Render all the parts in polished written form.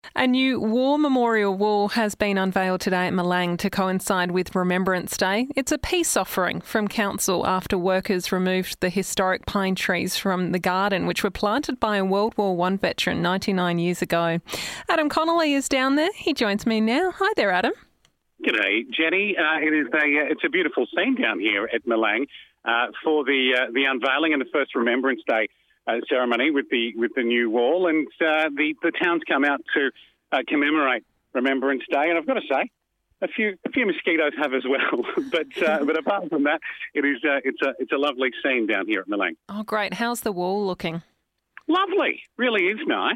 A new war memorial wall has been unveiled today at Malang to coincide with Remembrance Day. It's a peace offering from council after workers removed the historic pine trees from the garden, which were planted by a World War I veteran 99 years ago. Adam Connolly is down there. He joins me now. Hi there, Adam. G'day, Jenny. It's a beautiful scene down here at Malang for the unveiling and the first Remembrance Day ceremony with the new wall, and the town's come out to commemorate Remembrance Day. And I've got to say, a few mosquitoes have as well. but apart from that, it's a lovely scene down here at Malang. Oh, great! How's the wall looking? Lovely, really is nice.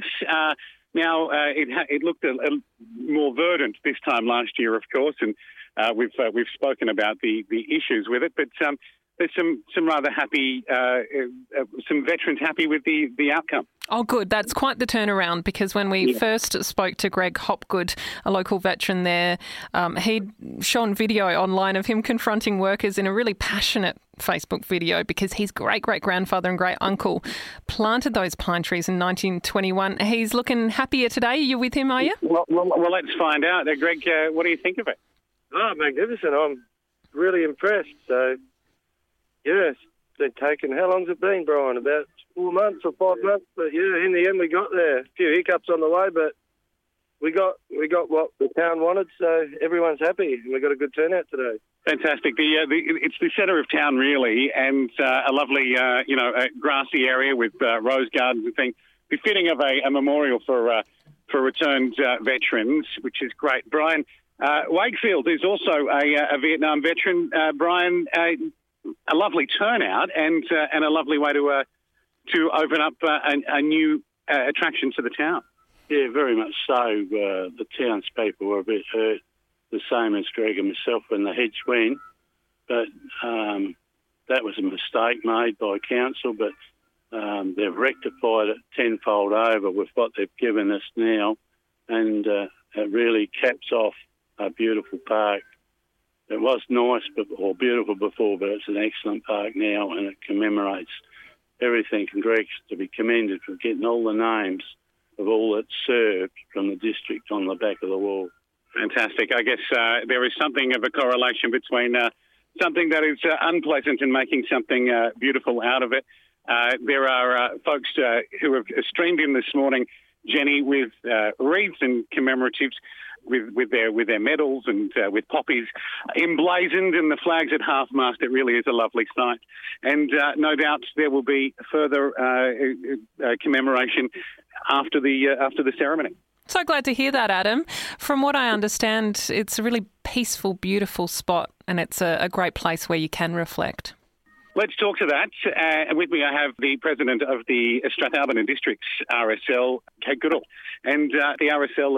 Now it looked a more verdant this time last year, of course, and we've spoken about the issues with it, but. There's some rather happy, some veterans happy with the outcome. Oh, good. That's quite the turnaround, because when we first spoke to Greg Hopgood, a local veteran there, he'd shown video online of him confronting workers in a really passionate Facebook video, because his great-great-grandfather and great-uncle planted those pine trees in 1921. He's looking happier today. Are you with him, are you? Well, let's find out. Greg, what do you think of it? Oh, magnificent. I'm really impressed. So... yes, they've taken, how long's it been, Brian? About 4 months or 5 months? But yeah, in the end we got there. A few hiccups on the way, but we got what the town wanted, so everyone's happy. We got a good turnout today. Fantastic. It's the centre of town, really, and a lovely, a grassy area with rose gardens and things, befitting of a memorial for returned veterans, which is great. Brian Wakefield is also a Vietnam veteran. Brian, a lovely turnout and a lovely way to open up a new attraction to the town. Yeah, very much so. The townspeople were a bit hurt, the same as Greg and myself when the hedge went. But that was a mistake made by council, but they've rectified it tenfold over with what they've given us now, and it really caps off a beautiful park. It was nice or beautiful before, but it's an excellent park now, and it commemorates everything. And Greg's to be commended for getting all the names of all that served from the district on the back of the wall. Fantastic. I guess there is something of a correlation between something that is unpleasant and making something beautiful out of it. There are folks who have streamed in this morning, Jenny, with wreaths and commemoratives, with their medals and with poppies emblazoned and the flags at half-mast. It really is a lovely sight. And no doubt there will be further commemoration after the ceremony. So glad to hear that, Adam. From what I understand, it's a really peaceful, beautiful spot, and it's a great place where you can reflect. Let's talk to that. And with me, I have the president of the Strathalbyn and Districts RSL, Kate Goodall. And the RSL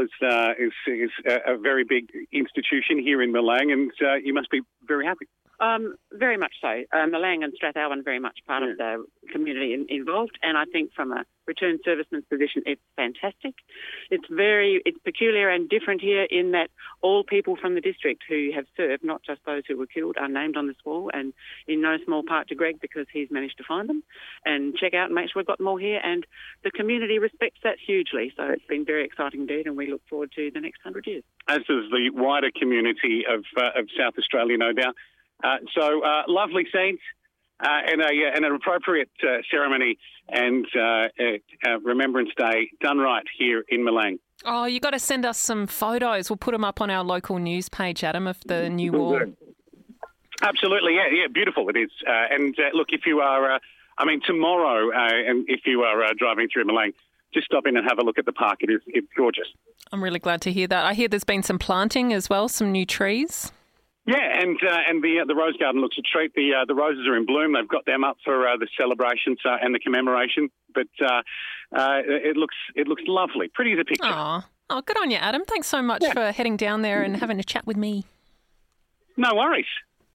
is a very big institution here in Malang, and you must be very happy. Very much so. Malang and Strathalbyn are very much part of the community involved, and I think from a returned serviceman's position, it's fantastic. It's peculiar and different here in that all people from the district who have served, not just those who were killed, are named on this wall, and in no small part to Greg, because he's managed to find them and check out and make sure we've got them all here, and the community respects that hugely. So it's been very exciting indeed, and we look forward to the next 100 years. As does the wider community of South Australia, no doubt. So lovely scenes and an appropriate ceremony and Remembrance Day done right here in Malang. Oh, you got to send us some photos. We'll put them up on our local news page, Adam, of the new wall. Absolutely, yeah, beautiful it is. And look, if you are, tomorrow, and if you are driving through Malang, just stop in and have a look at the park. It's gorgeous. I'm really glad to hear that. I hear there's been some planting as well, some new trees. Yeah, and the rose garden looks a treat. The roses are in bloom. They've got them up for the celebrations and the commemoration. But it looks lovely, pretty as a picture. Oh, good on you, Adam. Thanks so much for heading down there and having a chat with me. No worries.